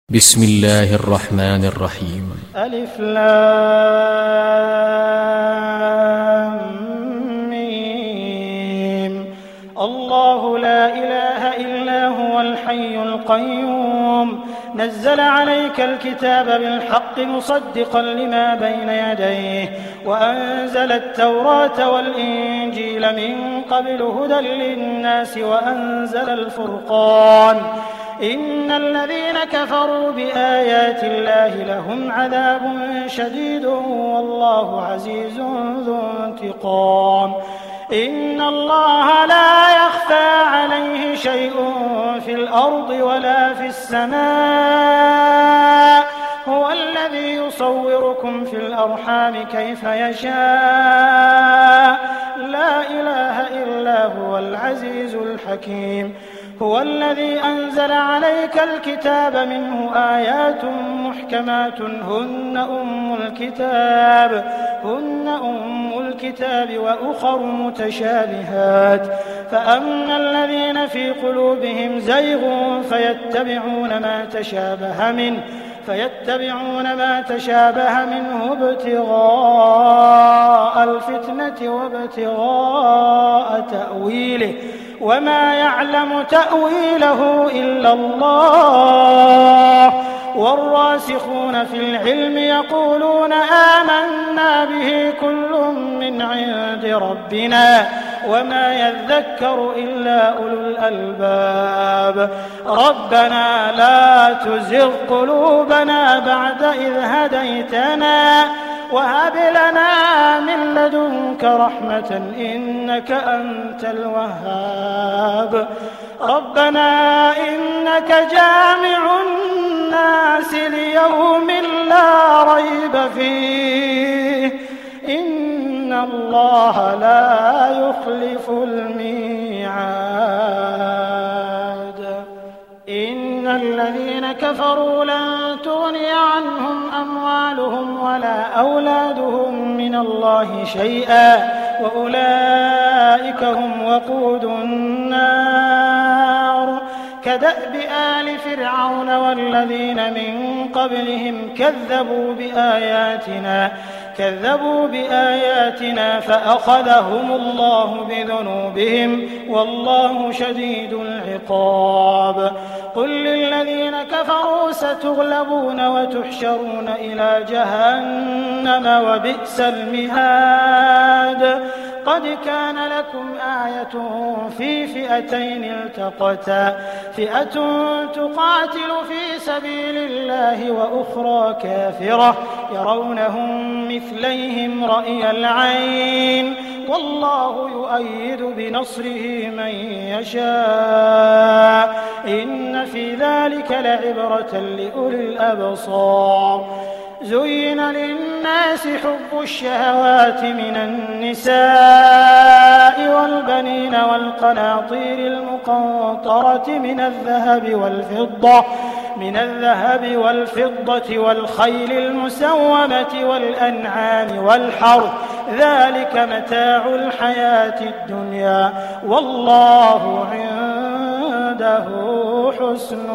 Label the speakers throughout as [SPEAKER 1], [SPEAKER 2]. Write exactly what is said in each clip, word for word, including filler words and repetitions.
[SPEAKER 1] بسم الله الرحمن الرحيم.
[SPEAKER 2] ألف لام ميم. الله لا إله إلا هو الحي القيوم نزل عليك الكتاب بالحق مصدقا لما بين يديه وأنزل التوراة والإنجيل من قبل هدى للناس وأنزل الفرقان إن الذين كفروا بآيات الله لهم عذاب شديد والله عزيز ذو انتقام. إن الله لا يخفى عليه شيء في الأرض ولا في السماء هو الذي يصوركم في الأرحام كيف يشاء لا إله إلا هو العزيز الحكيم. هو الذي أنزل عليك الكتاب منه آيات محكمات هن أم الكتاب هن أم الكتاب وأخر متشابهات فأما الذين في قلوبهم زيغ فيتبعون ما تشابه منه فيتبعون ما تشابه منه ابتغاء الفتنة وابتغاء تأويله وما يعلم تأويله إلا الله والراسخون في العلم يقولون آمنا به كل من عند ربنا وما يذكر إلا أولو الألباب. ربنا لا تزغ قلوبنا بعد إذ هديتنا وهب لنا من لدنك رحمة إنك أنت الوهاب. ربنا إنك جامع الناس ليوم لا ريب فيه إن الله لا يخلف الميعاد. إن الذين كفروا لن تغني عنهم أموالهم ولا أولادهم من الله شيئا وأولئك هم وقود النار. كدأب آل فرعون والذين من قبلهم كذبوا بآياتنا كذبوا بآياتنا فأخذهم الله بذنوبهم والله شديد العقاب. قل للذين كفروا ستغلبون وتحشرون إلى جهنم وبئس المهاد. قد كان لكم آية في فئتين التقتا فئة تقاتل في سبيل الله وأخرى كافرة يرونهم مثليهم رأي العين والله يؤيد بنصره من يشاء إن في ذلك لعبرة لأولي الأبصار. زين للناس حب الشهوات من النساء والبنين والقناطير المقنطرة من الذهب والفضة من الذهب والفضة والخيل المسومة والأنعام والحرث ذلك متاع الحياة الدنيا والله عنده حسن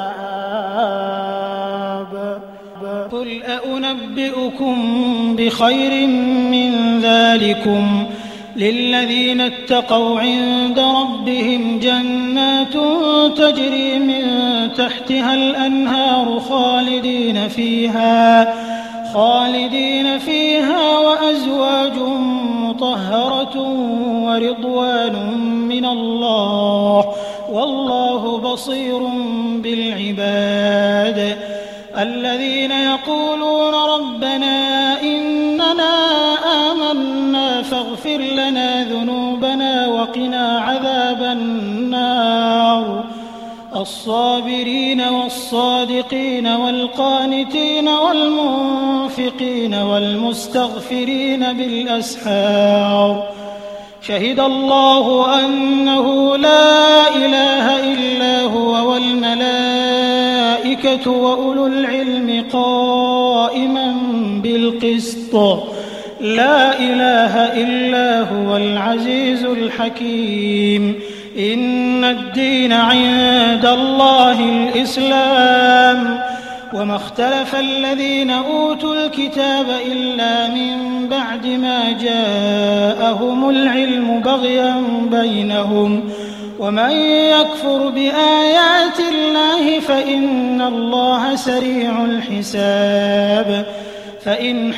[SPEAKER 2] المآب.
[SPEAKER 3] قل أنبئكم بخير من ذلكم للذين اتقوا عند ربهم جنات تجري من تحتها الأنهار خالدين فيها خالدين فيها وأزواج مطهرة ورضوان من الله والله بصير بالعباد. الذين يقولون ربنا إننا آمنا فاغفر لنا ذنوبنا وقنا عذاب النار. الصابرين والصادقين والقانتين والمنفقين والمستغفرين بالأسحار. شهد الله أنه لا إله إلا هو والملائكة وأولو العلم قائما بالقسط لا إله إلا هو العزيز الحكيم. إن الدين عند الله الإسلام وما اختلف الذين أوتوا الكتاب إلا من بعد ما جاءهم العلم بغيا بينهم ومن يكفر بآيات الله فإن الله سريع الحساب فإن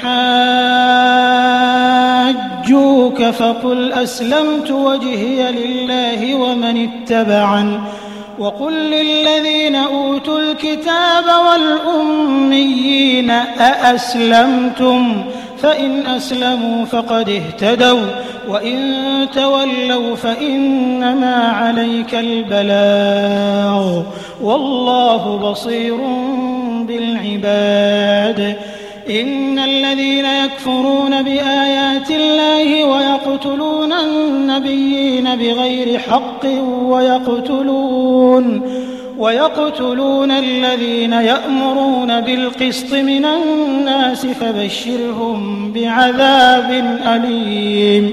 [SPEAKER 3] حاجوك فقل أسلمت وجهي لله ومن اتبعن وقل للذين أوتوا الكتاب والأميين أأسلمتم فإن أسلموا فقد اهتدوا وإن تولوا فإنما عليك البلاغ والله بصير بالعباد إن الذين يكفرون بآيات الله ويقتلون النبيين بغير حق ويقتلون ويقتلون الذين يأمرون بالقسط من الناس فبشرهم بعذاب أليم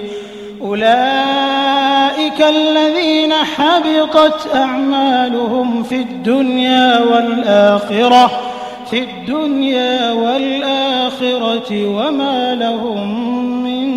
[SPEAKER 3] أولئك الذين حبطت أعمالهم في الدنيا والآخرة في الدنيا والآخرة وما لهم من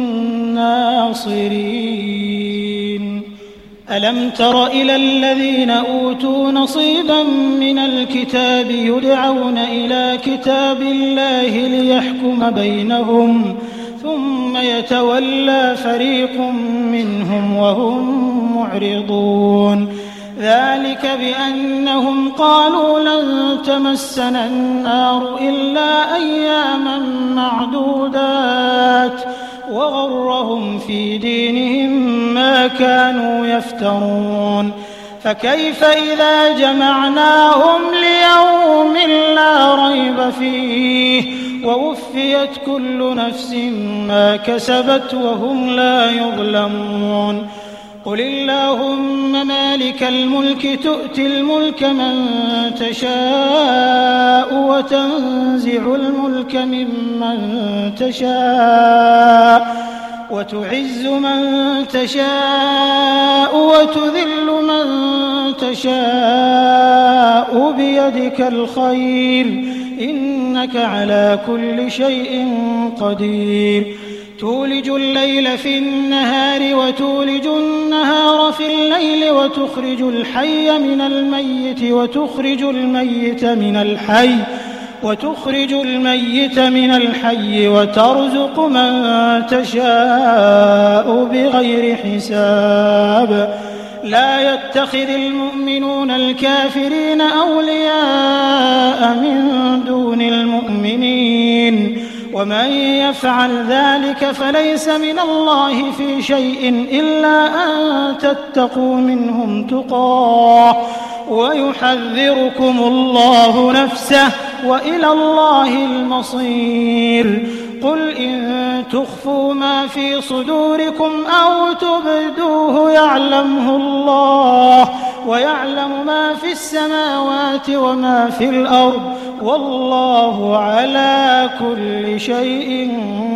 [SPEAKER 3] ناصرين ألم تر إلى الذين أوتوا نصيبا من الكتاب يدعون إلى كتاب الله ليحكم بينهم ثم يتولى فريق منهم وهم معرضون ذلك بأنهم قالوا لن تمسنا النار إلا أياما معدودات وغرهم في دينهم ما كانوا يفترون فكيف إذا جمعناهم ليوم لا ريب فيه ووفيت كل نفس ما كسبت وهم لا يظلمون قل اللهم مالك الملك تؤتي الملك من تشاء وتنزع الملك ممن تشاء وتعز من تشاء وتذل من تشاء بيدك الخير إنك على كل شيء قدير تولج الليل في النهار وتولج النهار في الليل وتخرج الحي من الميت وتخرج الميت من الحي وتخرج الميت من الحي وترزق من تشاء بغير حساب لا يتخذ المؤمنون الكافرين أولياء من دون المؤمنين ومن يفعل ذلك فليس من الله في شيء إلا أن تتقوا منهم تقاه ويحذركم الله نفسه وإلى الله المصير قل إن تخفوا ما في صدوركم أو تبدوه يعلمه الله ويعلم ما في السماوات وما في الأرض والله على كل شيء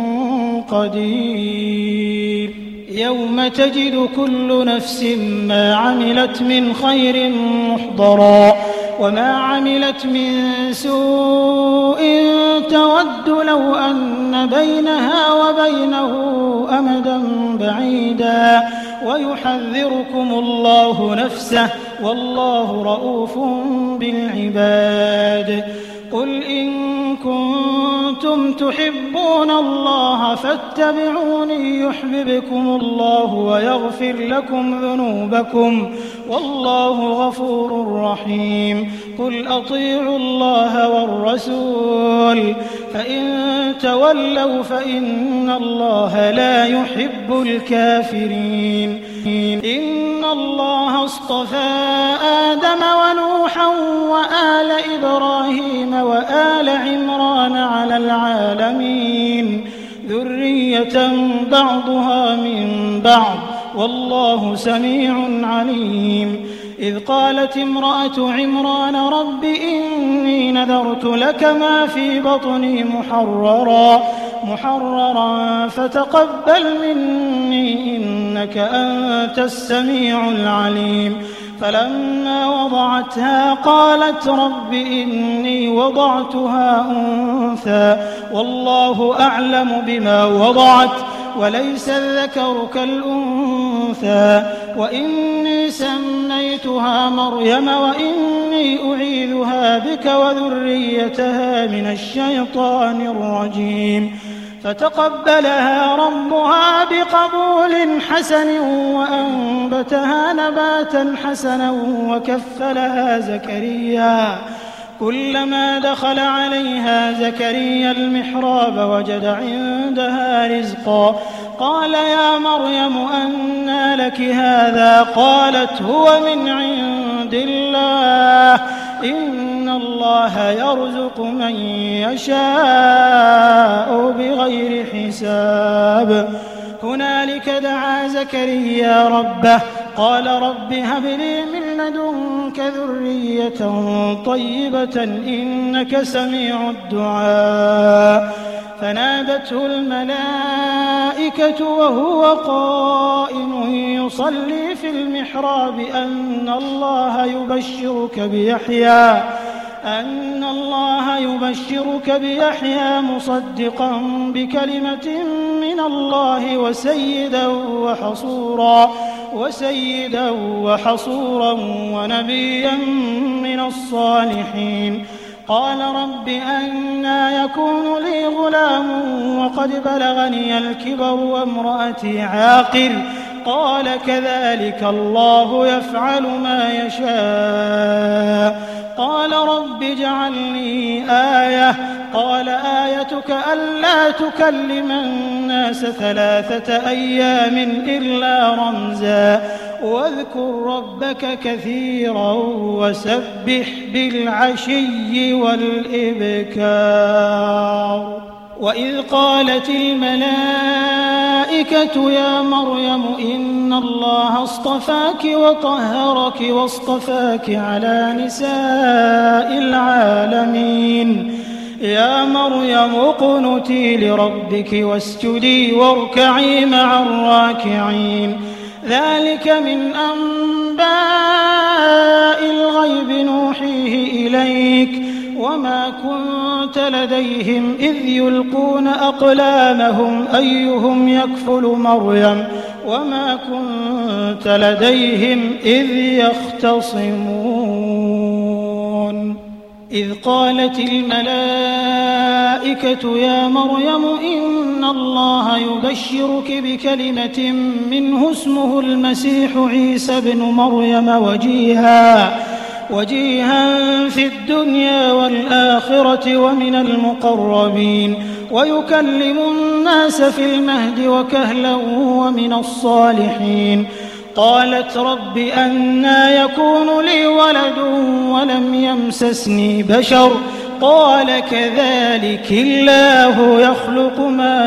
[SPEAKER 3] قدير يوم تجد كل نفس ما عملت من خير محضرا وما عملت من سوء تود لو أن بينها وبينه أمدا بعيدا ويحذركم الله نفسه والله رؤوف بالعباد قل إن كنتم تحبون الله فاتبعوني يحببكم الله ويغفر لكم ذنوبكم والله غفور رحيم قل أطيعوا الله والرسول فإن تولوا فإن الله لا يحب الكافرين إن الله اصطفى آدم ونوحا وآل إبراهيم وآل عمران على العالمين ذرية بعضها من بعض والله سميع عليم إذ قالت امرأة عمران رب إني نذرت لك ما في بطني محررا محررا فتقبل مني إنك أنت السميع العليم فلما وضعتها قالت رب إني وضعتها أنثى والله أعلم بما وضعت وليس الذكر كالأنثى وإني سميتها مريم وإني أعيذها بك وذريتها من الشيطان الرجيم فتقبلها ربها بقبول حسن وأنبتها نباتا حسنا وكفلها زكريا كلما دخل عليها زكريا المحراب وجد عندها رزقا قال يا مريم أنى لك هذا قالت هو من عند الله إن الله يرزق من يشاء بغير حساب هنالك دعا زكريا ربه قال رب هب لي من لدنك ذرية طيبة إنك سميع الدعاء فنادته الملائكة وهو قائم يصلي في المحراب أن الله يبشرك بيحيى أن الله يبشرك بيحيى مصدقا بكلمة من الله وسيدا وحصورا وسيدا وحصورا ونبيا من الصالحين قال رب أنى يكون لي غلام وقد بلغني الكبر وامرأتي عاقر قال كذلك الله يفعل ما يشاء قال رب اجعل لي آية قال آيتك ألا تكلم الناس ثلاثة أيام إلا رمزا واذكر ربك كثيرا وسبح بالعشي والإبكار وإذ قالت الملائكة يا مريم إن الله اصطفاك وطهرك واصطفاك على نساء العالمين يا مريم اقنتي لربك واسجدي واركعي مع الراكعين ذلك من أنباء الغيب نوحيه إليك وما كنت لديهم إذ يلقون أقلامهم أيهم يكفل مريم وما كنت لديهم إذ يختصمون إذ قالت الملائكة يا مريم إن الله يبشرك بكلمة منه اسمه المسيح عيسى بن مريم وجيها وجيها في الدنيا والآخرة ومن المقربين ويكلم الناس في المهد وكهلا ومن الصالحين قالت رب أنى يكون لي ولد ولم يمسسني بشر قال كذلك الله يخلق ما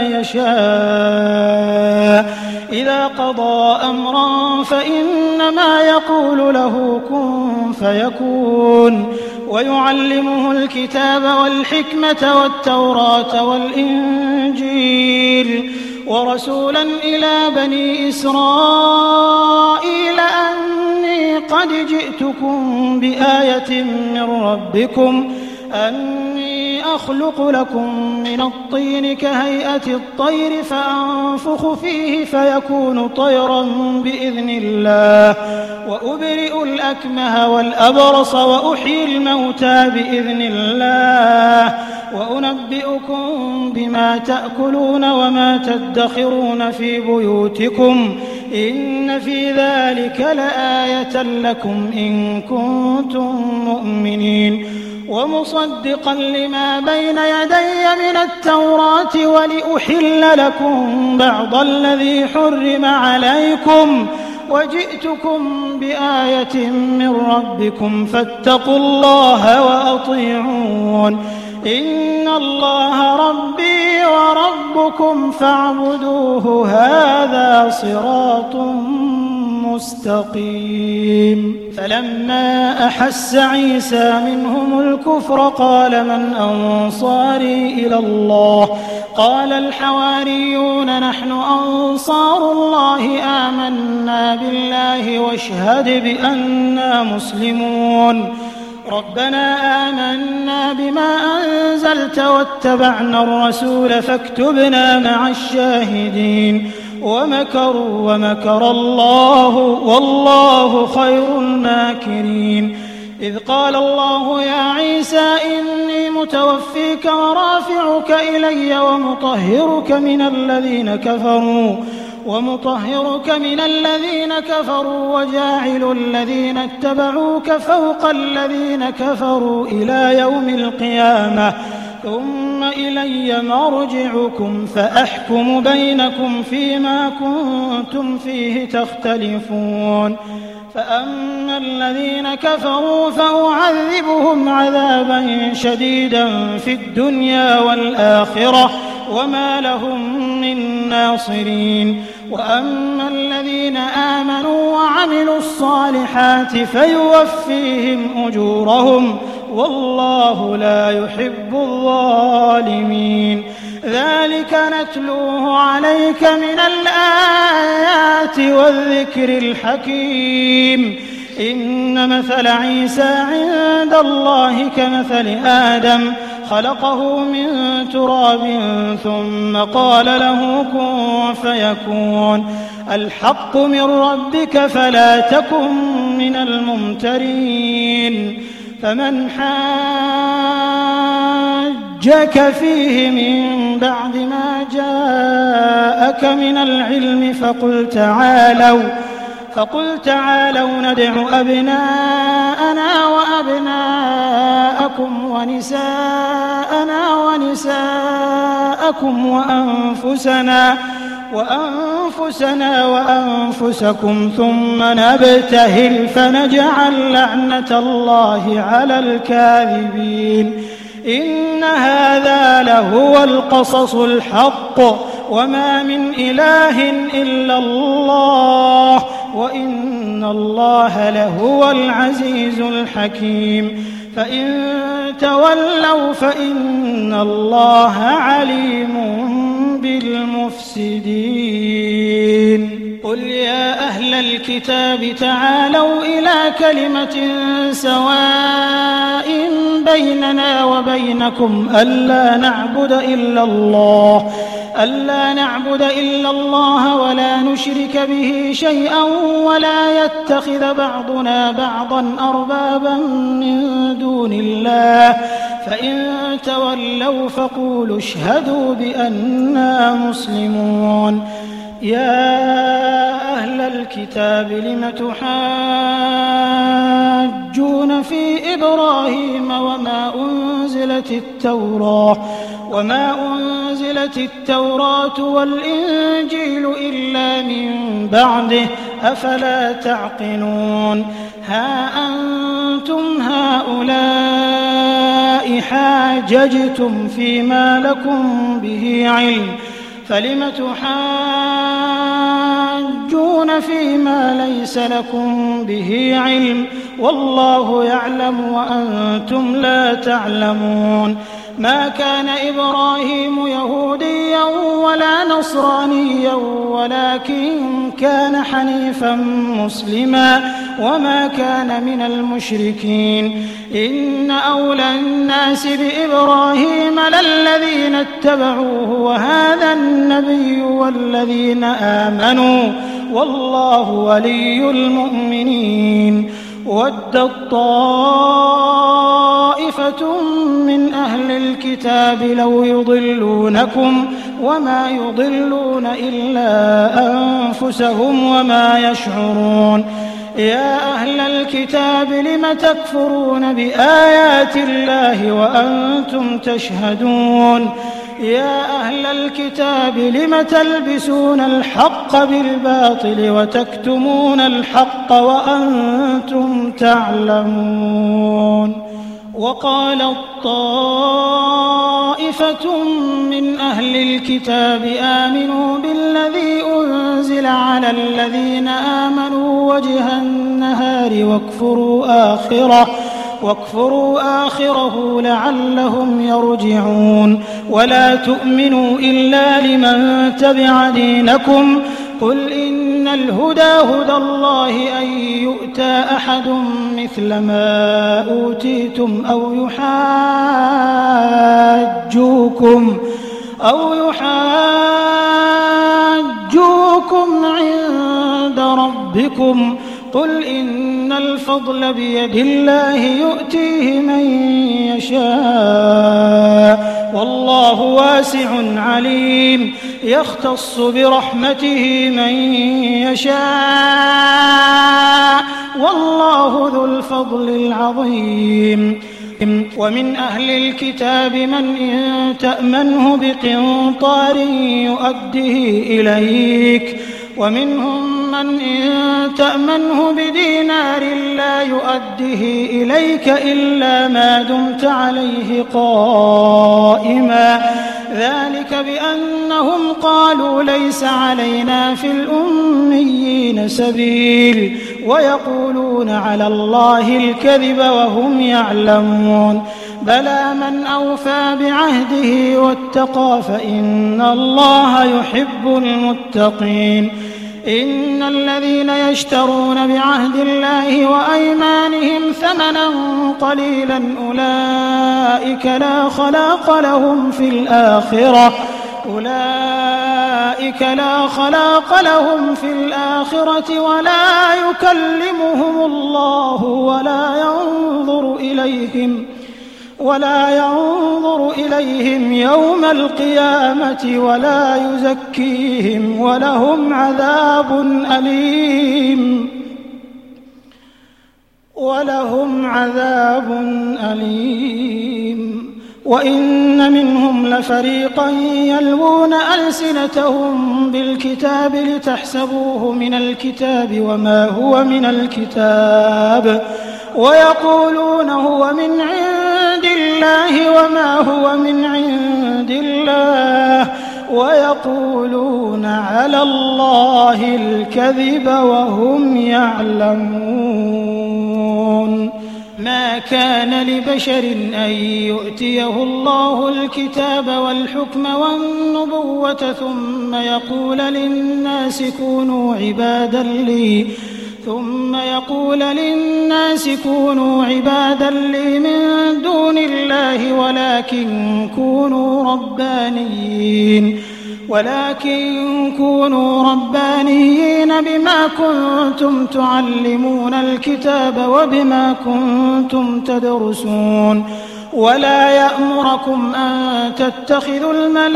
[SPEAKER 3] يشاء إذا قضى أمرا فإنما يقول له كن فيكون ويعلمه الكتاب والحكمة والتوراة والإنجيل ورسولا إلى بني إسرائيل أني قد جئتكم بآية من ربكم أني أخلق لكم من الطين كهيئة الطير فأنفخ فيه فيكون طيرا بإذن الله وأبرئ الأكمه والأبرص وأحيي الموتى بإذن الله وأنبئكم بما تأكلون وما تدخرون في بيوتكم إن في ذلك لآية لكم إن كنتم مؤمنين ومصدقا لما بين يدي من التوراة ولأحل لكم بعض الذي حرم عليكم وجئتكم بآية من ربكم فاتقوا الله وأطيعون إن الله ربي وربكم فاعبدوه هذا صراط مستقيم فلما أحس عيسى منهم الكفر قال من أنصاري إلى الله قال الحواريون نحن أنصار الله آمنا بالله واشهد بأننا مسلمون ربنا آمنا بما أنزلت واتبعنا الرسول فاكتبنا مع الشاهدين ومكروا ومكر الله والله خير الماكرين إذ قال الله يا عيسى إني متوفيك ورافعك إلي ومطهرك من الذين كفروا ومطهرك من الذين كفروا وجاعل الذين اتبعوك فوق الذين كفروا إلى يوم القيامة ثم إلي مرجعكم فأحكم بينكم فيما كنتم فيه تختلفون فأما الذين كفروا فأعذبهم عذابا شديدا في الدنيا والآخرة وما لهم من ناصرين وأما الذين آمنوا وعملوا الصالحات فيوفيهم أجورهم والله لا يحب الظالمين ذلك نتلوه عليك من الآيات والذكر الحكيم إن مثل عيسى عند الله كمثل آدم خلقه من تراب ثم قال له كن فيكون الحق من ربك فلا تكن من الممترين فمن حاجك فيه من بعد ما جاءك من العلم فقل تعالوا فقل تعالوا ندع أبناءنا وأبناءكم ونساءنا ونساءكم وأنفسنا وأنفسنا وأنفسكم ثم نبتهل فنجعل لعنة الله على الكاذبين إن هذا لهو القصص الحق وما من إله إلا الله وإن الله لهو العزيز الحكيم فإن تولوا فإن الله عليم بالمفسدين قل يا أهل الكتاب تعالوا إلى كلمة سواء بيننا وبينكم ألا نعبد إلا الله ألا نعبد إلا الله ولا نشرك به شيئا ولا يتخذ بعضنا بعضا أربابا من دون الله فإن تولوا فقولوا اشهدوا بأننا مسلمون يا أهل الكتاب لم تحاجون في إبراهيم وما أنزلت التوراة وما أنزلت التوراة والإنجيل إلا من بعده أفلا تعقلون ها أنتم هؤلاء حاججتم فيما لكم به علم فلم تحاجون فيما ليس لكم به علم والله يعلم وأنتم لا تعلمون ما كان إبراهيم يهوديا ولا نصرانيا ولكن كان حنيفا مسلما وما كان من المشركين إن أولى الناس بإبراهيم للذين اتبعوه وهذا النبي والذين آمنوا والله ولي المؤمنين ودت طائفة من أهل الكتاب لو يضلونكم وما يضلون إلا أنفسهم وما يشعرون يا أهل الكتاب لم تكفرون بآيات الله وأنتم تشهدون يا أهل الكتاب لم تلبسون الحق بالباطل وتكتمون الحق وأنتم تعلمون وقال الطائفة طائفة من أهل الكتاب آمنوا بالذي أنزل على الذين آمنوا وجه النهار واكفروا آخره واكفروا آخره لعلهم يرجعون ولا تؤمنوا إلا لمن تبع دينكم قل إن الهدى هدى الله أن يؤتى أحد مثل ما أوتيتم أو يحاجوكم أو يحاجوكم عند ربكم قل إن الفضل بيد الله يؤتيه من يشاء والله واسع عليم يختص برحمته من يشاء والله ذو الفضل العظيم ومن أهل الكتاب من إن تأمنه بقنطار يؤده إليك ومنهم من إن تأمنه بدينار لا يؤده إليك إلا ما دمت عليه قائما ذلك بأنهم قالوا ليس علينا في الأميين سبيل ويقولون على الله الكذب وهم يعلمون بلى من أوفى بعهده واتقى فإن الله يحب المتقين إن الذين يشترون بعهد الله وأيمانهم ثمنا قليلا أولئك لا خلاق لهم في الآخرة أولئك لا خلاق لهم في الآخرة ولا يكلمهم الله ولا ينظر إليهم ولا ينظر إليهم يوم القيامة ولا يزكيهم ولهم عذاب أليم ولهم عذاب أليم وإن منهم لفريقا يلوون ألسنتهم بالكتاب لتحسبوه من الكتاب وما هو من الكتاب ويقولون هو من عند الله وما هو من عند الله ويقولون على الله الكذب وهم يعلمون ما كان لبشر أن يؤتيه الله الكتاب والحكم والنبوة ثم يقول للناس كونوا عبادا لي ثم يقول للناس كونوا عبادا لي من دون الله ولكن كونوا ربانيين ولكن كونوا ربانيين بما كنتم تعلمون الكتاب وبما كنتم تدرسون ولا يأمركم أن تتخذوا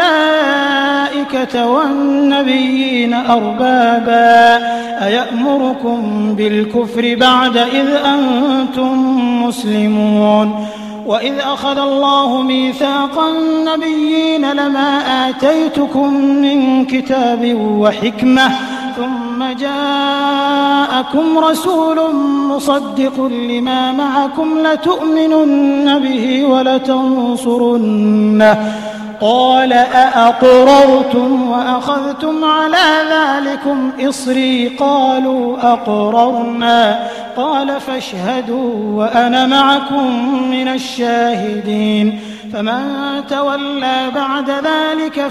[SPEAKER 3] الملائكة والنبيين أربابا أيأمركم بالكفر بعد إذ أنتم مسلمون وإذ أخذ الله ميثاق النبيين لما آتيتكم من كتاب وحكمة ثم جاءكم رسول مصدق لما معكم لتؤمنن به ولتنصرنه قال أأقررتم وأخذتم على ذلكم إصري قالوا أقررنا قال فاشهدوا وأنا معكم من الشاهدين فمن تولى بعد ذلك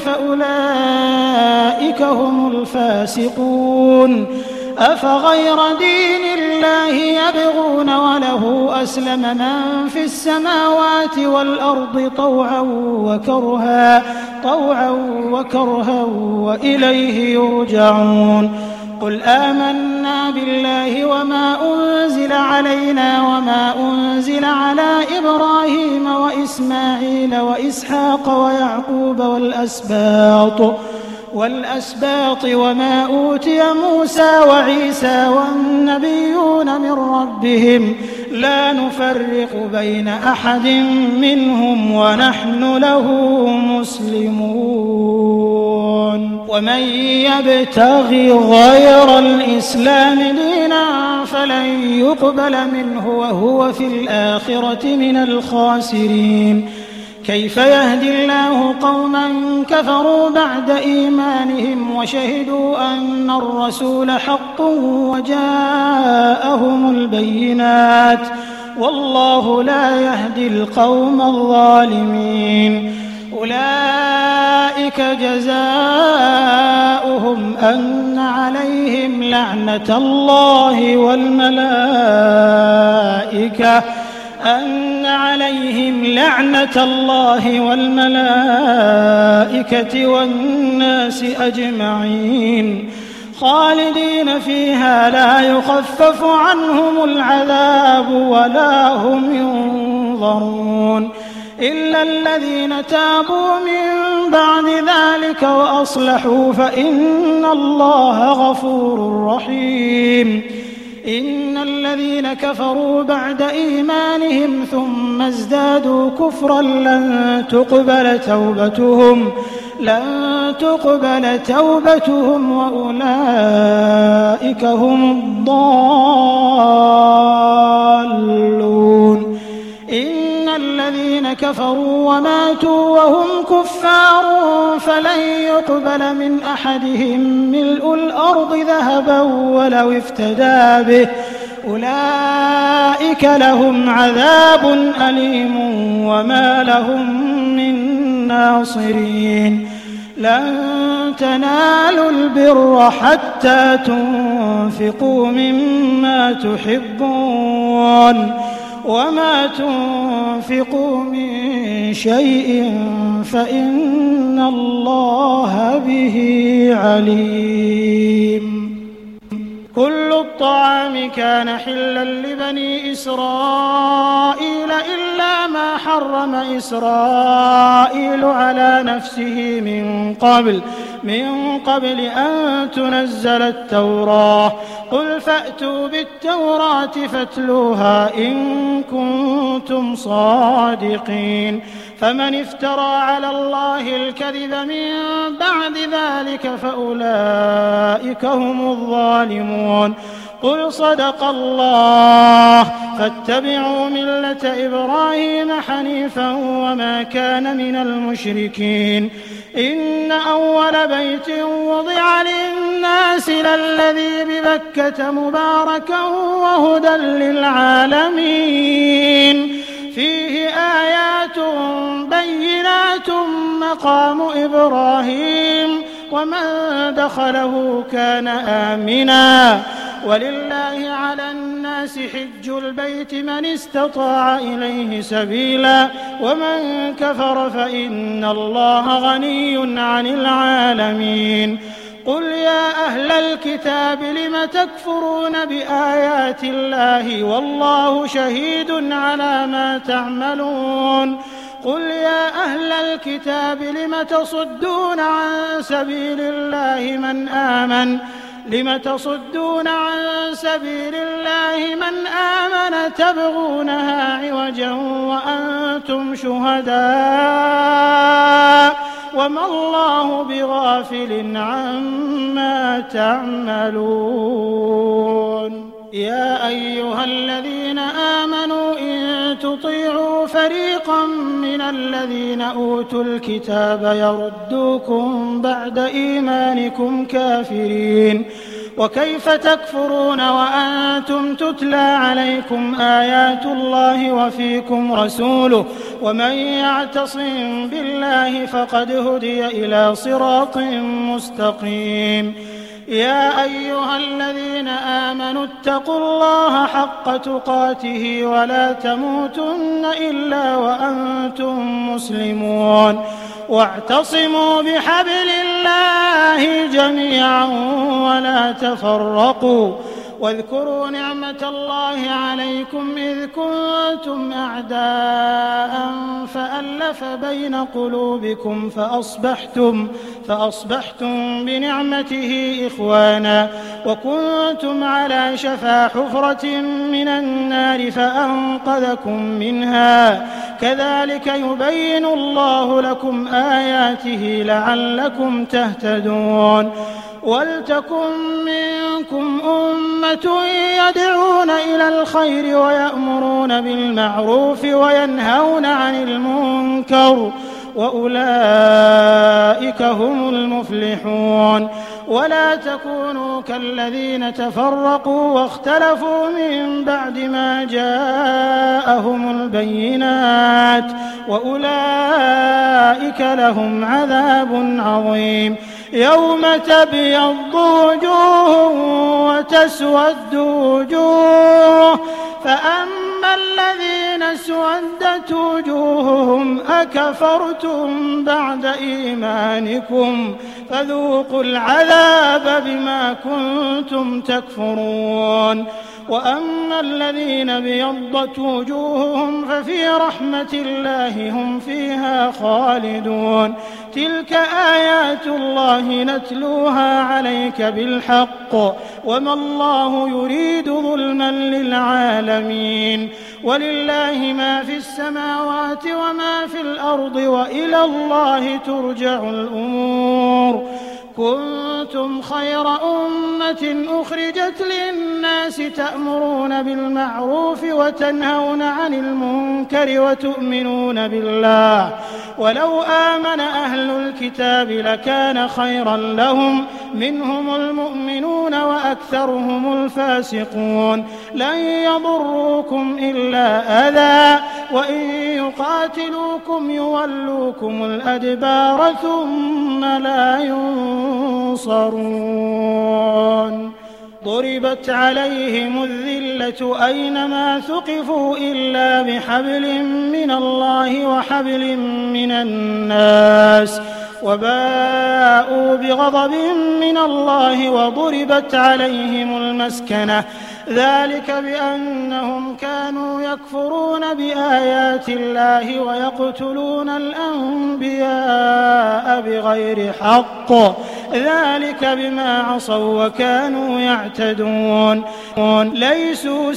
[SPEAKER 3] فأولئك هم الفاسقون أفغير دين الله يبغون وله أسلم من في السماوات والأرض طوعا وكرها طوعا وكرها وإليه يرجعون قل آمنا بالله وما أنزل علينا وما أنزل على إبراهيم وإسماعيل وإسحاق ويعقوب والأسباط والأسباط وما أوتي موسى وعيسى والنبيون من ربهم لا نفرق بين أحد منهم ونحن له مسلمون ومن يبتغي غير الإسلام دينا فلن يقبل منه وهو في الآخرة من الخاسرين كيف يهدي الله قوما كفروا بعد إيمانهم وشهدوا أن الرسول حق وجاءهم البينات والله لا يهدي القوم الظالمين. أولئك جزاؤهم أن عليهم لعنة الله والملائكة أن عليهم لعنة الله والملائكة والناس أجمعين خالدين فيها لا يخفف عنهم العذاب ولا هم ينظرون إلا الذين تابوا من بعد ذلك وأصلحوا فإن الله غفور رحيم. إن الذين كفروا بعد إيمانهم ثم ازدادوا كفرا لن تقبل توبتهم لن تقبل توبتهم وأولئك هم الضالون. إن الذين كفروا وماتوا وهم كفار فلن يقبل من أحدهم ملء الأرض ذهبا ولو افتدى به أولئك لهم عذاب أليم وما لهم من ناصرين. لن تنالوا البر حتى تنفقوا مما تحبون وما تنفقوا من شيء فإن الله به عليم. كل الطعام كان حلا لبني إسرائيل إلا ما حرم إسرائيل على نفسه من قبل من قبل أن تنزل التوراة. قل فأتوا بالتوراة فاتلوها إن كنتم صادقين. فمن افترى على الله الكذب من بعد ذلك فأولئك هم الظالمون. قل صدق الله فاتبعوا ملة إبراهيم حنيفا وما كان من المشركين. إن أول بيت وضع للناس للذي ببكة مباركا وهدى للعالمين فيه آيات بينات مقام إبراهيم ومن دخله كان آمنا ولله على الناس حج البيت من استطاع إليه سبيلا ومن كفر فإن الله غني عن العالمين. قل يا أهل الكتاب لم تكفرون بآيات الله والله شهيد على ما تعملون. قل يا أهل الكتاب لم تصدون عن سبيل الله من آمن لم تصدون عن سبيل الله من آمن تبغونها عوجا وأنتم شهداء وما الله بغافل عما تعملون. يا أيها الذين آمنوا إن تطيعوا فريقا من الذين أوتوا الكتاب يردوكم بعد إيمانكم كافرين. وكيف تكفرون وأنتم تتلى عليكم آيات الله وفيكم رسوله ومن يعتصم بالله فقد هدي إلى صراط مستقيم. يا أيها الذين آمنوا اتقوا الله حق تقاته ولا تموتن إلا وأنتم مسلمون واعتصموا بحبل الله جميعا ولا تفرقوا واذكروا نعمة الله عليكم إذ كنتم أعداء فألف بين قلوبكم فأصبحتم فأصبحتم بنعمته إخوانا وكنتم على شفا حفرة من النار فأنقذكم منها كذلك يبين الله لكم آياته لعلكم تهتدون. وَلْتَكُن مِّنكُمْ أُمَّةٌ يَدْعُونَ إِلَى الْخَيْرِ وَيَأْمُرُونَ بِالْمَعْرُوفِ وَيَنْهَوْنَ عَنِ الْمُنكَرِ وَأُولَٰئِكَ هُمُ الْمُفْلِحُونَ وَلَا تَكُونُوا كَالَّذِينَ تَفَرَّقُوا وَاخْتَلَفُوا مِن بَعْدِ مَا جَاءَهُمُ الْبَيِّنَاتُ وَأُولَٰئِكَ لَهُمْ عَذَابٌ عَظِيمٌ يَوْمَ تَبْيَضُّ وُجُوهٌ وَتَسْوَدُّ وُجُوهٌ فَأَمَّا الَّذِينَ اسْوَدَّتْ وُجُوهُهُمْ أَكَفَرْتُم بَعْدَ إِيمَانِكُمْ فَذُوقُوا الْعَذَابَ بِمَا كُنتُمْ تَكْفُرُونَ وَأَمَّا الَّذِينَ ابْيَضَّتْ وُجُوهُهُمْ فَفِي رَحْمَةِ اللَّهِ هُمْ فِيهَا خَالِدُونَ تِلْكَ آيَاتُ اللَّهِ نَتْلُوهَا عَلَيْكَ بِالْحَقِّ وَمَا اللَّهُ يُرِيدُ ظُلْمًا لِّلْعَالَمِينَ وَلِلَّهِ مَا فِي السَّمَاوَاتِ وَمَا فِي الْأَرْضِ وَإِلَى اللَّهِ تُرْجَعُ الْأُمُورُ كُنتُمْ خَيْرَ أُمَّةٍ أُخْرِجَتْ لِلنَّاسِ تَأْمُرُونَ بِالْمَعْرُوفِ وَتَنْهَوْنَ عَنِ الْمُنكَرِ وَتُؤْمِنُونَ بِاللَّهِ وَلَوْ آمَنَ أَهْلُ الْكِتَابِ لَكَانَ خَيْرًا لَّهُم مِّنْهُمُ الْمُؤْمِنُونَ وَأَكْثَرُهُمُ الْفَاسِقُونَ لَن يَضُرُّوكُمْ إِلَّا أَذًى وَإِن يُقَاتِلُوكُمْ يُوَلُّوكُمُ الْأَدْبَارَ ثُمَّ لَا يُنصَرُونَ ضُرِبَتْ عَلَيْهِمُ الذِّلَّةُ أَيْنَمَا ثُقِفُوا إِلَّا بِحَبْلٍ مِّنَ اللَّهِ وَحَبْلٍ مِّنَ النَّاسِ وَبَاءُوا بِغَضَبٍ مِّنَ اللَّهِ وَضُرِبَتْ عَلَيْهِمُ الْمَسْكَنَةُ ذَلِكَ بِأَنَّهُمْ كَانُوا يَكْفُرُونَ بِآيَاتِ اللَّهِ وَيَقْتُلُونَ الْأَنبِيَاءَ بِغَيْرِ حَقٍّ ذَلِكَ بِمَا عَصَوا وَكَانُوا يَعْتَدُونَ لَيْسُوا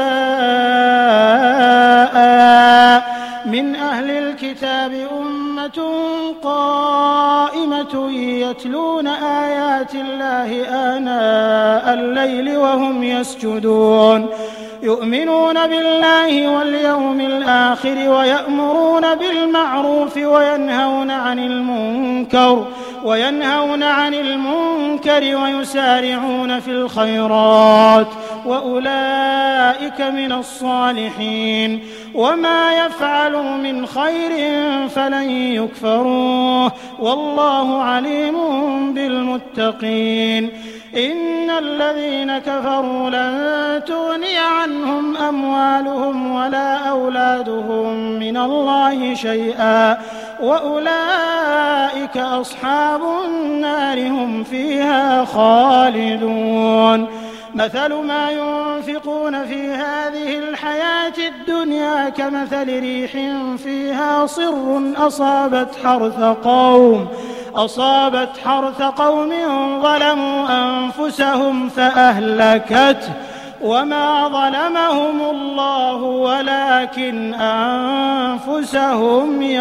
[SPEAKER 3] سَوَاءً مِّنْ أَهْلِ الْكِتَابِ أُمَّةٌ قَائِمَةٌ يَتْلُونَ آيَاتِ اللَّهِ آنَاءَ اللَّيْلِ وَهُمْ يَسْجُدُونَ يُؤْمِنُونَ بِاللَّهِ وَالْيَوْمِ الْآخِرِ وَيَأْمُرُونَ بِالْمَعْرُوفِ وَيَنْهَوْنَ عَنِ الْمُنكَرِ وَيَنْهَوْنَ عَنِ الْمُنكَرِ وَيُسَارِعُونَ فِي الْخَيْرَاتِ وَأُولَئِكَ مِنَ الصَّالِحِينَ وَمَا يَفْعَلُوا مِنْ خَيْرٍ فَلَن يُكْفَرُوهُ وَاللَّهُ عَلِيمٌ بِالْمُتَّقِينَ إِنَّ الَّذِينَ كَفَرُوا لَن تُغْنِيَ عَنْهُمْ أَمْوَالُهُمْ وَلَا أَوْلَادُهُم مِّنَ اللَّهِ شَيْئًا وَأُولَئِكَ أَصْحَابُ النَّارِ هُمْ فِيهَا خَالِدُونَ مَثَلُ مَا يُنفِقُونَ في هَٰذِهِ الْحَيَاةِ الدُّنْيَا كَمَثَلِ رِيحٍ فِيهَا صِرٌّ أَصَابَتْ حَرْثَ قَوْمٍ أصابت حرث قوم ظلموا أنفسهم فأهلكته وما ظلمهم الله ولكن أنفسهم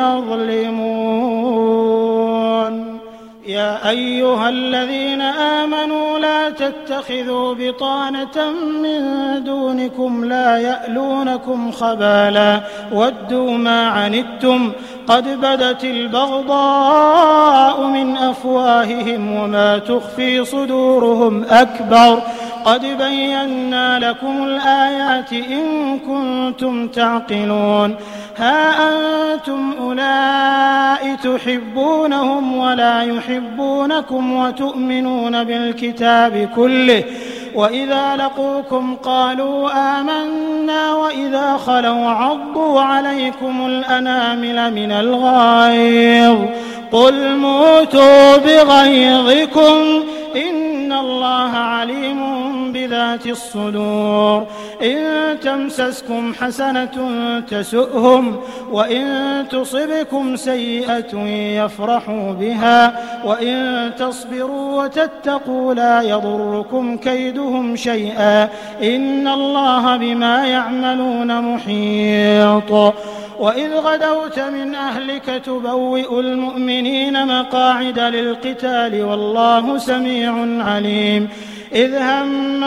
[SPEAKER 3] يظلمون يا أيها الذين آمنوا لا تتخذوا بطانة من دونكم لا يألونكم خبالا ودوا ما عنتم قد بدت البغضاء من أفواههم وما تخفي صدورهم أكبر قد بينا لكم الآيات إن كنتم تعقلون ها أنتم أولئك تحبونهم ولا يحبونكم وتؤمنون بالكتاب كله وإذا لقوكم قالوا آمنا وإذا خلوا عضوا عليكم الأنامل من الغيظ قل موتوا بغيظكم إن الله عليم بذات الصدور إن تمسسكم حسنة تسؤهم وإن تصبكم سيئة يفرحوا بها وإن تصبروا وتتقوا لا يضركم كيدهم شيئا إن الله بما يعملون محيط وإذ غدوت من أهلك تبوئ المؤمنين مقاعد للقتال والله سميع عليم إذ هم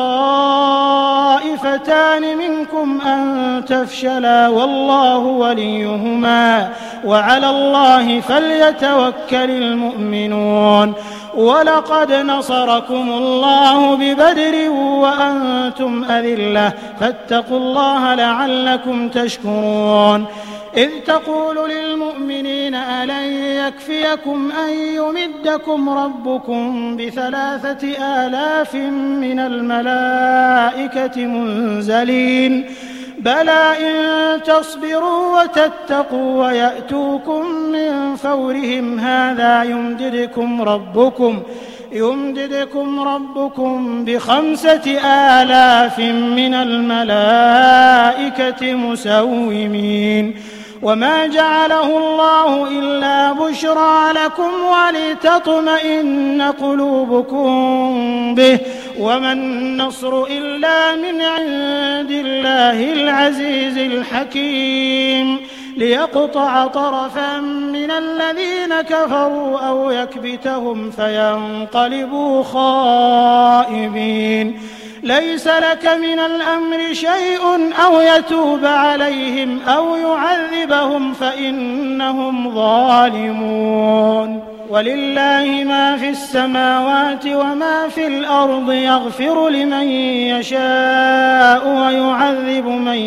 [SPEAKER 3] الطائفتان منكم أن تفشلا والله وليهما وعلى الله فليتوكل المؤمنون ولقد نصركم الله ببدر وأنتم أذلة فاتقوا الله لعلكم تشكرون إذ تقول للمؤمنين ألن يكفيكم أن يمدكم ربكم بثلاثة آلاف من الملائكة منزلين بلى إن تصبروا وتتقوا ويأتوكم من فورهم هذا يمددكم ربكم يمددكم ربكم بخمسة آلاف من الملائكة مسومين وما جعله الله إلا بشرى لكم ولتطمئن قلوبكم به وما النصر إلا من عند الله العزيز الحكيم ليقطع طرفا من الذين كفروا أو يكبتهم فينقلبوا خائبين ليس لك من الأمر شيء أو يتوب عليهم أو يعذبهم فإنهم ظالمون ولله ما في السماوات وما في الأرض يغفر لمن يشاء ويعذب من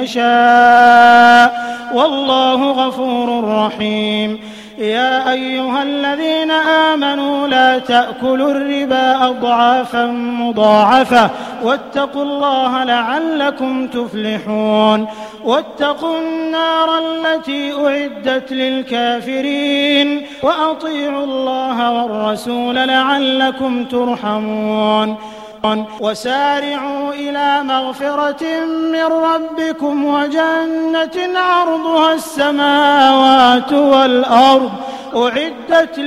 [SPEAKER 3] يشاء والله غفور رحيم يا أيها الذين آمنوا لا تأكلوا الربا أضعافا مضاعفة واتقوا الله لعلكم تفلحون واتقوا النار التي أعدت للكافرين وأطيعوا الله والرسول لعلكم ترحمون وسارعوا إلى مغفرة من ربكم وجنة عرضها السماوات والأرض أعدت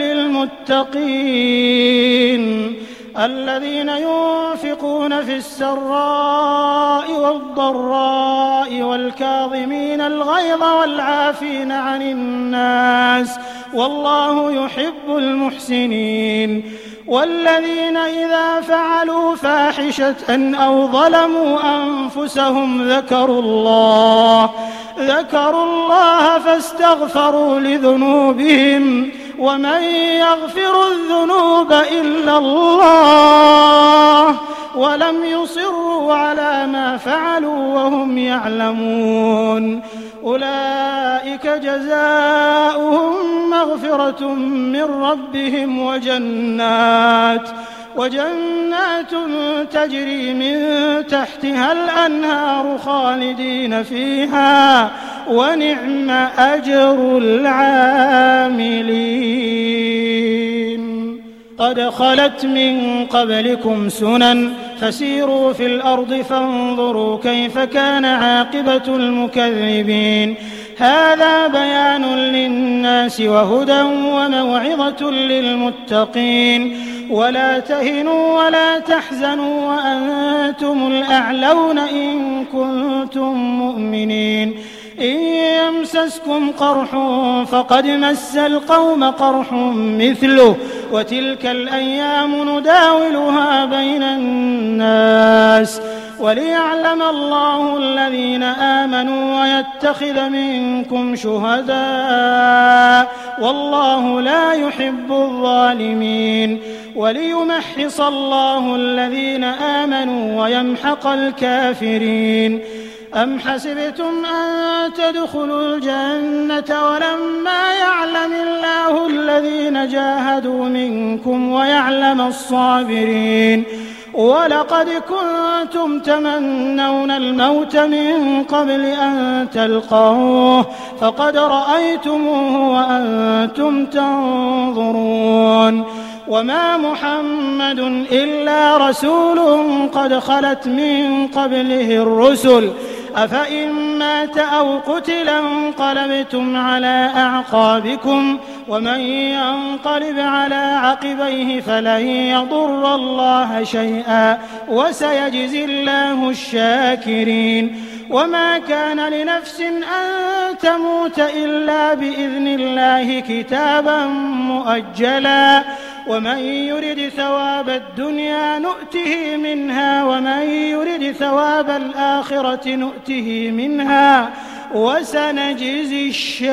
[SPEAKER 3] للمتقين الذين ينفقون في السراء والضراء والكاظمين الغيظ والعافين عن الناس والله يحب المحسنين والذين إذا فعلوا فاحشة أو ظلموا أنفسهم ذكروا الله ذكروا الله فاستغفروا لذنوبهم ومن يغفر الذنوب إلا الله ولم يصروا على ما فعلوا وهم يعلمون أولئك جزاؤهم مغفرة من ربهم وجنات وجنات تجري من تحتها الأنهار خالدين فيها ونعم أجر العاملين قد خلت من قبلكم سنن فسيروا في الأرض فانظروا كيف كان عاقبة المكذبين هذا بيان للناس وهدى وموعظة للمتقين ولا تهنوا ولا تحزنوا وأنتم الأعلون إن كنتم مؤمنين إن يمسسكم قرح فقد مس القوم قرح مثله وتلك الأيام نداولها بين الناس وليعلم الله الذين آمنوا ويتخذ منكم شهداء والله لا يحب الظالمين وليمحص الله الذين آمنوا ويمحق الكافرين أم حسبتم أن تدخلوا الجنة ولما يعلم الله الذين جاهدوا منكم ويعلم الصابرين ولقد كنتم تمنون الموت من قبل أن تلقوه فقد رأيتموه وأنتم تنظرون وما محمد إلا رسول قد خلت من قبله الرسل أفإن مات أو قتل انقلبتم على أعقابكم ومن ينقلب على عقبيه فلن يضر الله شيئا وسيجزي الله الشاكرين وما كان لنفس أن تموت إلا بإذن الله كتابا مؤجلا ومن يرد ثواب الدنيا نؤته منها ومن يرد ثواب الآخرة نؤته منها وسنجزي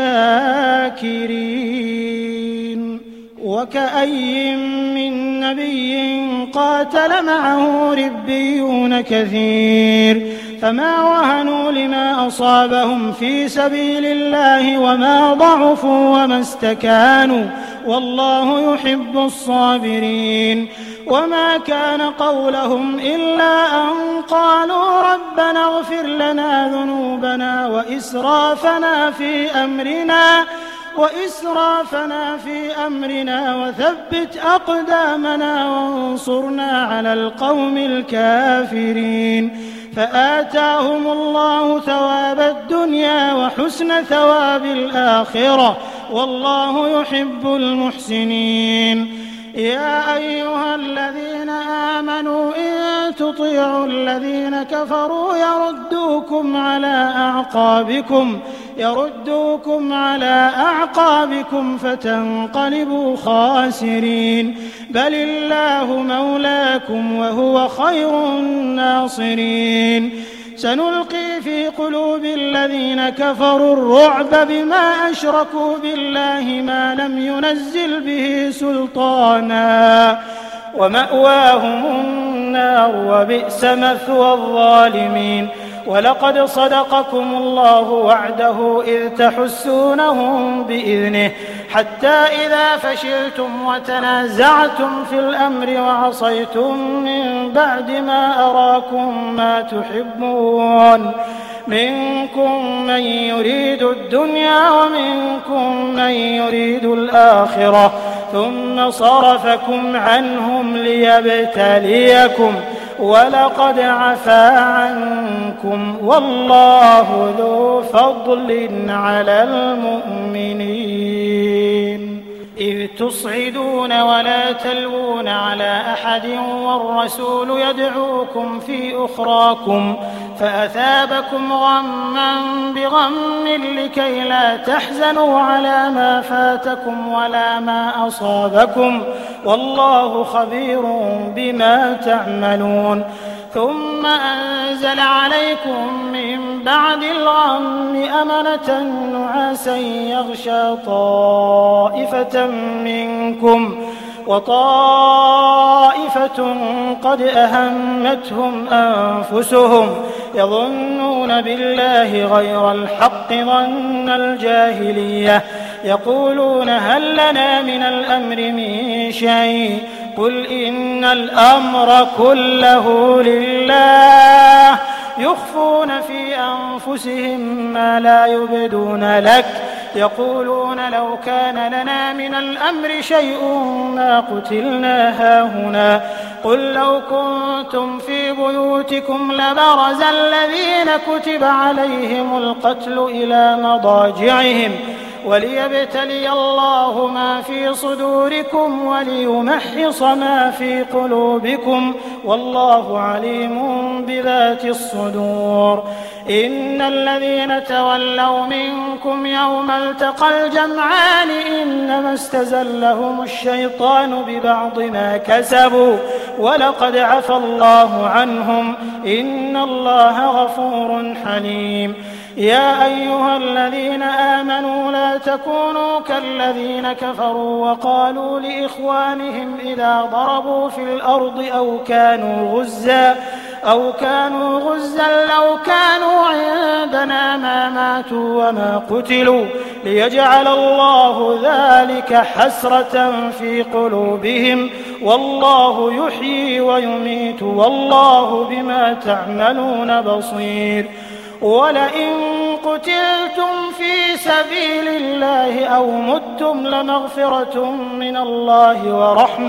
[SPEAKER 3] الشاكرين وكأي من نبي قاتل معه ربيون كثير فما وهنوا لما أصابهم في سبيل الله وما ضعفوا وما استكانوا والله يحب الصابرين وما كان قولهم إلا أن قالوا ربنا اغفر لنا ذنوبنا وإسرافنا في أمرنا وإسرافنا في أمرنا وثبت أقدامنا وانصرنا على القوم الكافرين فآتاهم الله ثواب الدنيا وحسن ثواب الآخرة والله يحب المحسنين يا أيها الذين آمنوا إن تطيعوا الذين كفروا يردوكم على أعقابكم يردوكم على أعقابكم فتنقلبوا خاسرين بل الله مولاكم وهو خير الناصرين سنلقي في قلوب الذين كفروا الرعب بما أشركوا بالله ما لم ينزل به سلطانا ومأواهم النار وبئس مثوى الظالمين ولقد صدقكم الله وعده إذ تحسونهم بإذنه حتى إذا فشلتم وتنازعتم في الأمر وعصيتم من بعد ما أراكم ما تحبون منكم من يريد الدنيا ومنكم من يريد الآخرة ثم صرفكم عنهم ليبتليكم ولقد عفا عنكم والله ذو فضل على المؤمنين إذ تصعدون ولا تلوون على أحد والرسول يدعوكم في أخراكم فأثابكم غما بغم لكي لا تحزنوا على ما فاتكم ولا ما أصابكم والله خبير بما تعملون ثم أنزل عليكم من بعد الغم أمنة نعاسا يغشى طائفة منكم وطائفة قد أهمتهم أنفسهم يظنون بالله غير الحق ظن الجاهلية يقولون هل لنا من الأمر من شيء قل إن الأمر كله لله يخفون في أنفسهم ما لا يبدون لك يقولون لو كان لنا من الأمر شيء ما قتلنا هاهنا قل لو كنتم في بيوتكم لبرز الذين كتب عليهم القتل إلى مضاجعهم وليبتلي الله ما في صدوركم وليمحص ما في قلوبكم والله عليم بذات الصدور إن الذين تولوا منكم يوم التقى الجمعان إنما استزلهم الشيطان ببعض ما كسبوا ولقد عفى الله عنهم إن الله غفور حليم يا أيها الذين آمنوا لا تكونوا كالذين كفروا وقالوا لإخوانهم إذا ضربوا في الأرض أو كانوا غزا أو كانوا غزا لو كانوا عندنا ما ماتوا وما قتلوا ليجعل الله ذلك حسرة في قلوبهم والله يحيي ويميت والله بما تعملون بصير ولئن قتلتم في سبيل الله أو متم لمغفرة من الله ورحمة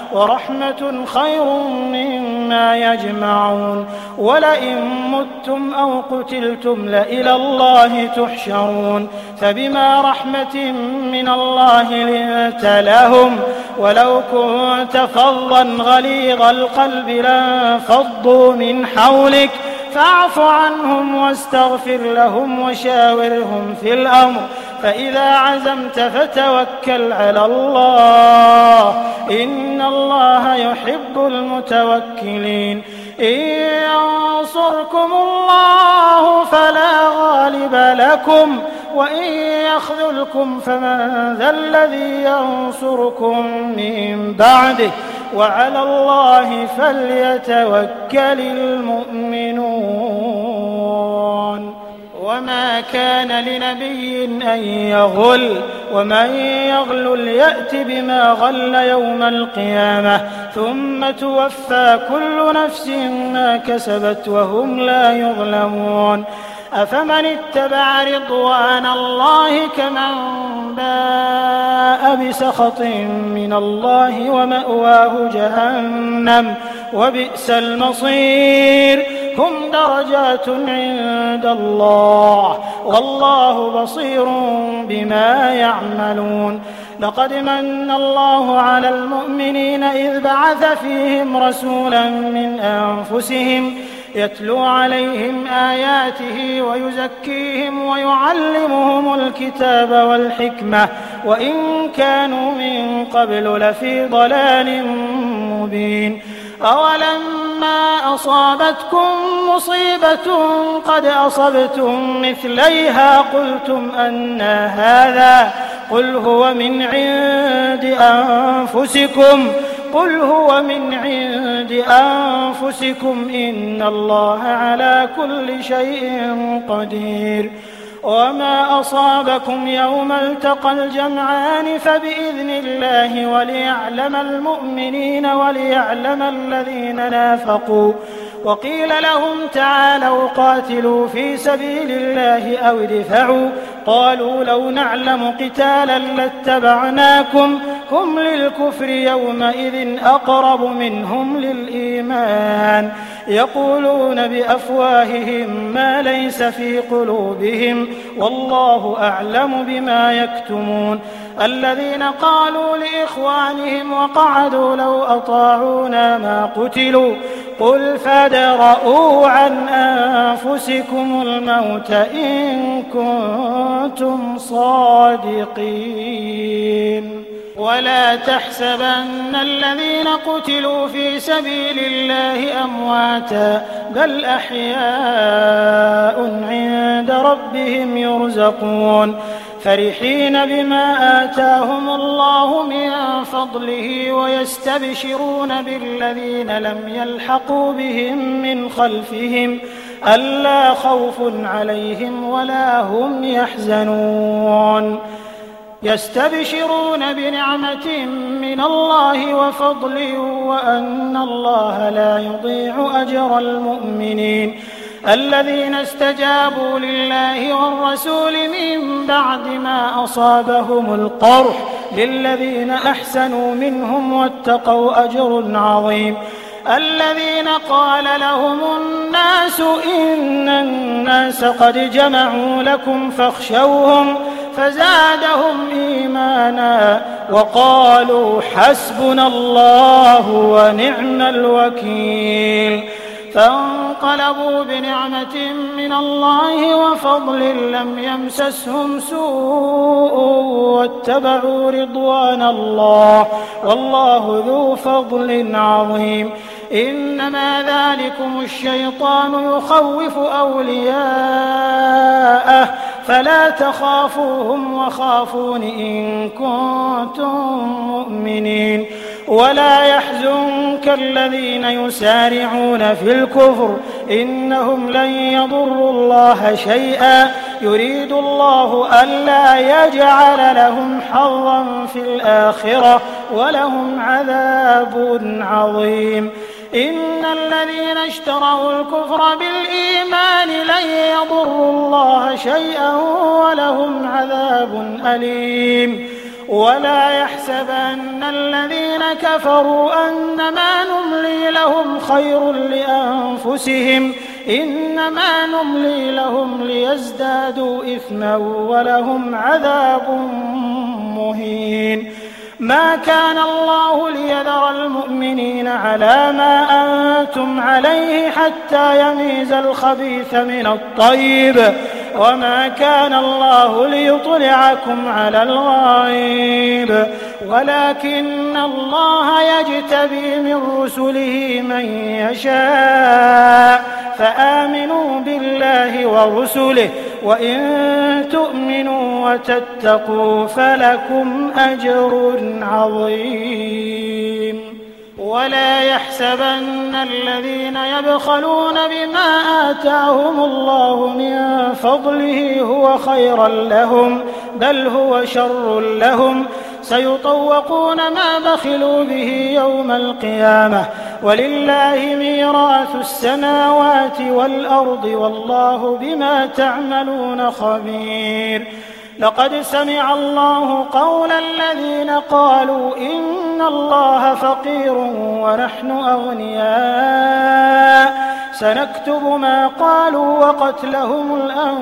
[SPEAKER 3] ورحمة خير مما يجمعون ولئن متم أو قتلتم لإلى الله تحشرون فبما رحمة من الله لنت لهم ولو كنت فظا غليظ القلب لانفضوا من حولك فاعف عنهم واستغفر لهم وشاورهم في الأمر فإذا عزمت فتوكل على الله إن الله يحب المتوكلين إن ينصركم الله فلا غالب لكم وإن يخذلكم فمن ذا الذي ينصركم من بعده وعلى الله فليتوكل المؤمنون وما كان لنبي أن يغل ومن يغلل يأت بما غل يوم القيامة ثم توفى كل نفس ما كسبت وهم لا يظلمون أفمن اتبع رضوان الله كمن باء بسخط من الله ومأواه جهنم وبئس المصير هم درجات عند الله والله بصير بما يعملون لقد من الله على المؤمنين إذ بعث فيهم رسولا من أنفسهم يتلو عليهم آياته ويزكيهم ويعلمهم الكتاب والحكمة وإن كانوا من قبل لفي ضلال مبين أولما أصابتكم مصيبة قد أصبتم مثليها قلتم أنى هذا قل هو من عند أنفسكم قل هو من عند أنفسكم إن الله على كل شيء قدير وما أصابكم يوم التقى الجمعان فبإذن الله وليعلم المؤمنين وليعلم الذين نافقوا وقيل لهم تعالوا قاتلوا في سبيل الله أو ادفعوا قالوا لو نعلم قتالا لاتبعناكم هم للكفر يومئذ أقرب منهم للإيمان يقولون بأفواههم ما ليس في قلوبهم والله أعلم بما يكتمون الذين قالوا لإخوانهم وقعدوا لو أطاعونا ما قتلوا قل فادرءوا عن أنفسكم الموت إن كنتم صادقين ولا تحسبن الذين قتلوا في سبيل الله أمواتا بل أحياء عند ربهم يرزقون فرحين بما آتاهم الله من فضله ويستبشرون بالذين لم يلحقوا بهم من خلفهم ألا خوف عليهم ولا هم يحزنون يستبشرون بنعمة من الله وفضل وأن الله لا يضيع أجر المؤمنين الذين استجابوا لله والرسول من بعد ما أصابهم القرح للذين أحسنوا منهم واتقوا أجر عظيم الذين قال لهم الناس إن الناس قد جمعوا لكم فاخشوهم فزادهم إيمانا وقالوا حسبنا الله ونعم الوكيل فانقلبوا بنعمة من الله وفضل لم يمسسهم سوء واتبعوا رضوان الله والله ذو فضل عظيم إنما ذلكم الشيطان يخوف أولياءه فلا تخافوهم وخافون إن كنتم مؤمنين ولا يحزنك الذين يسارعون في الكفر إنهم لن يضروا الله شيئا يريد الله ألا يجعل لهم حظا في الآخرة ولهم عذاب عظيم إن الذين اشتروا الكفر بالإيمان لن يضروا الله شيئا ولهم عذاب أليم ولا يحسبن الذين كفروا أنما نملي لهم خير لأنفسهم إنما نملي لهم ليزدادوا إثما ولهم عذاب مهين. ما كان الله ليذر المؤمنين على ما أنتم عليه حتى يميز الخبيث من الطيب وما كان الله ليطلعكم على الغيب ولكن الله يجتبي من رسله من يشاء فآمنوا بالله ورسله وإن تؤمنوا وتتقوا فلكم أجر عظيم. ولا يحسبن الذين يبخلون بما آتاهم الله من فضله هو خيرا لهم بل هو شر لهم سيطوقون ما بخلوا به يوم القيامة ولله ميراث السماوات والأرض والله بما تعملون خبير. لقد سمع الله قول الذين قالوا إن الله فقير ونحن أغنياء سنكتب ما قالوا وقتلهم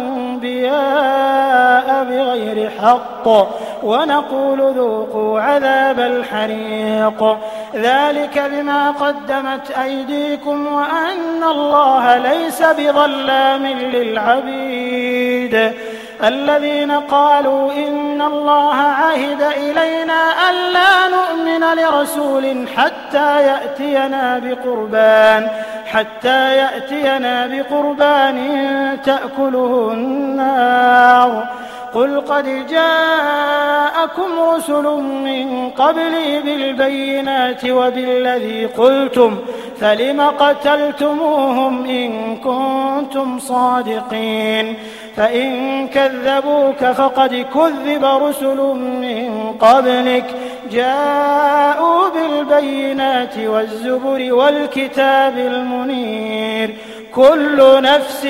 [SPEAKER 3] الأنبياء بغير حق ونقول ذوقوا عذاب الحريق ذلك بما قدمت أيديكم وأن الله ليس بظلام للعبيد. الذين قالوا إن الله عهد إلينا ألا نؤمن لرسول حتى يأتينا بقربان حتى يأتينا بقربان تأكله النار قل قد جاءكم رسل من قبلي بالبينات وبالذي قلتم فلم قتلتموهم إن كنتم صادقين فإن كذبوك فقد كذب رسل من قبلك جاءوا بالبينات والزبر والكتاب المنير كل نفس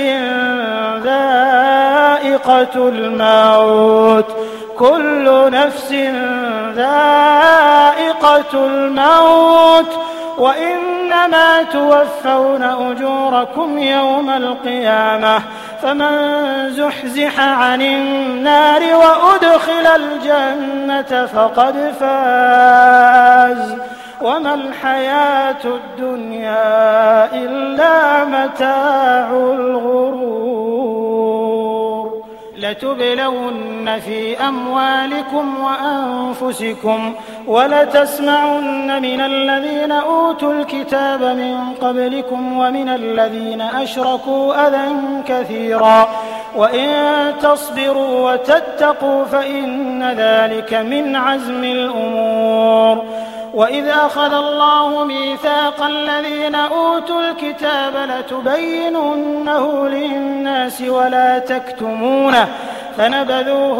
[SPEAKER 3] ذائقة الموت كل نفس ذائقة الموت وإنما توفون أجوركم يوم القيامة فمن زحزح عن النار وأدخل الجنة فقد فاز وما الحياة الدنيا إلا متاع الغرور. لتبلون في أموالكم وأنفسكم ولتسمعن من الذين أوتوا الكتاب من قبلكم ومن الذين أشركوا أذى كثيرا وإن تصبروا وتتقوا فإن ذلك من عزم الأمور. وإذ أخذ الله ميثاق الذين أوتوا الكتاب لتبيننه للناس ولا تكتمونه فنبذوه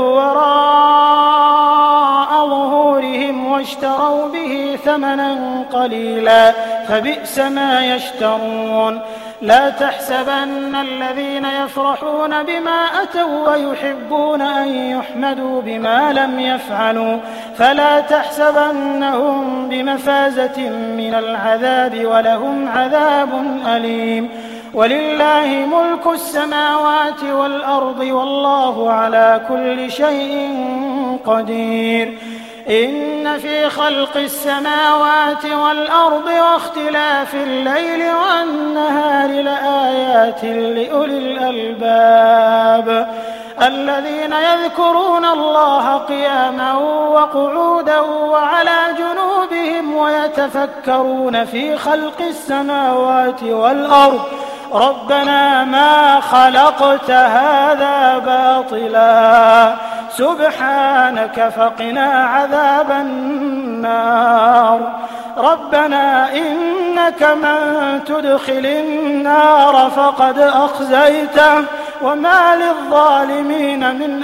[SPEAKER 3] وراء ظهورهم واشتروا به ثمنا قليلا فبئس ما يشترون. لا تحسبن الذين يفرحون بما أتوا ويحبون أن يحمدوا بما لم يفعلوا فلا تحسبنهم بمفازة من العذاب ولهم عذاب أليم. ولله ملك السماوات والأرض والله على كل شيء قدير. إن في خلق السماوات والأرض واختلاف الليل والنهار لآيات لأولي الألباب الذين يذكرون الله قياما وقعودا وعلى جنوبهم ويتفكرون في خلق السماوات والأرض ربنا ما خلقت هذا باطلا سبحانك فقنا عذاب النار. ربنا إنك من تدخل النار فقد أخزيته وما للظالمين من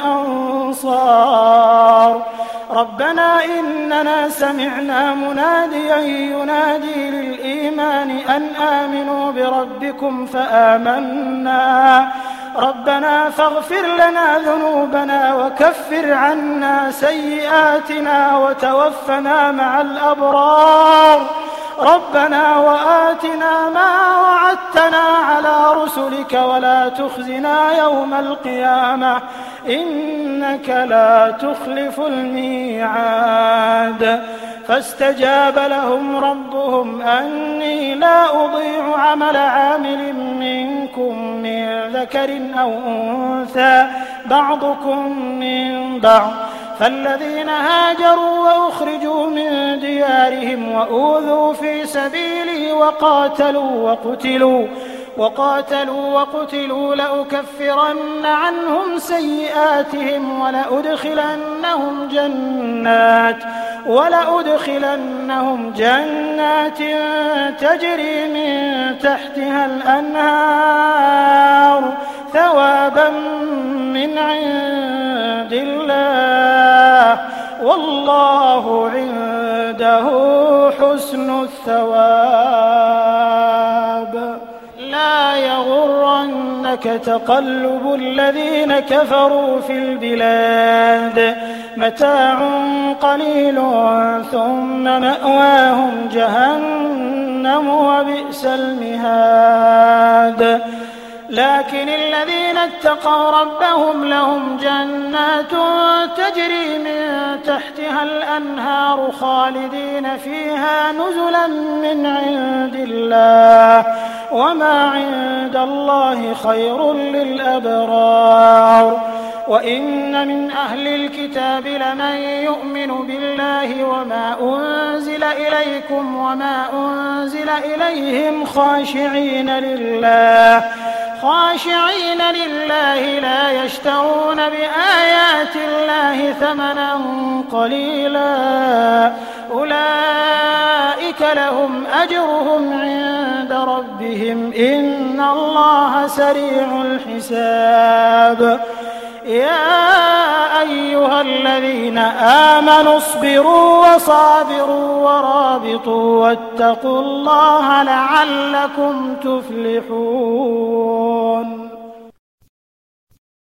[SPEAKER 3] أنصار. ربنا إننا سمعنا مناديا ينادي للإيمان أن آمنوا بربكم فآمنا ربنا فاغفر لنا ذنوبنا وكفر عنا سيئاتنا وتوفنا مع الأبرار ربنا وآتنا ما وعدتنا على رسلك ولا تخزنا يوم القيامة إنك لا تخلف الميعاد فاستجاب لهم ربهم أني لا أضيع عمل عامل منكم من ذكر أو أنثى بعضكم من بعض فالذين هاجروا وأخرجوا من ديارهم وأوذوا في سبيلي وقاتلوا وقتلوا وقاتلوا وقتلوا لأكفرن عنهم سيئاتهم ولأدخلنهم جنات ولأدخلنهم جنات تجري من تحتها الأنهار ثوابا من عند الله والله عنده حسن الثواب لا يغرنك تقلب الذين كفروا في البلاد متاع قليل ثم مأواهم جهنم وبئس المهاد لكن الذين اتقوا ربهم لهم جنات تجري من تحتها الأنهار خالدين فيها نزلا من عند الله وما عند الله خير للأبرار وإن من أهل الكتاب لمن يؤمن بالله وما أنزل إليكم وما أنزل إليهم خاشعين لله خاشعين لله لا يشترون بآيات الله ثمنا قليلا أولئك لهم أجرهم عند ربهم إن الله سريع الحساب يا أيها الذين آمنوا اصبروا وصابروا ورابطوا واتقوا الله لعلكم تفلحون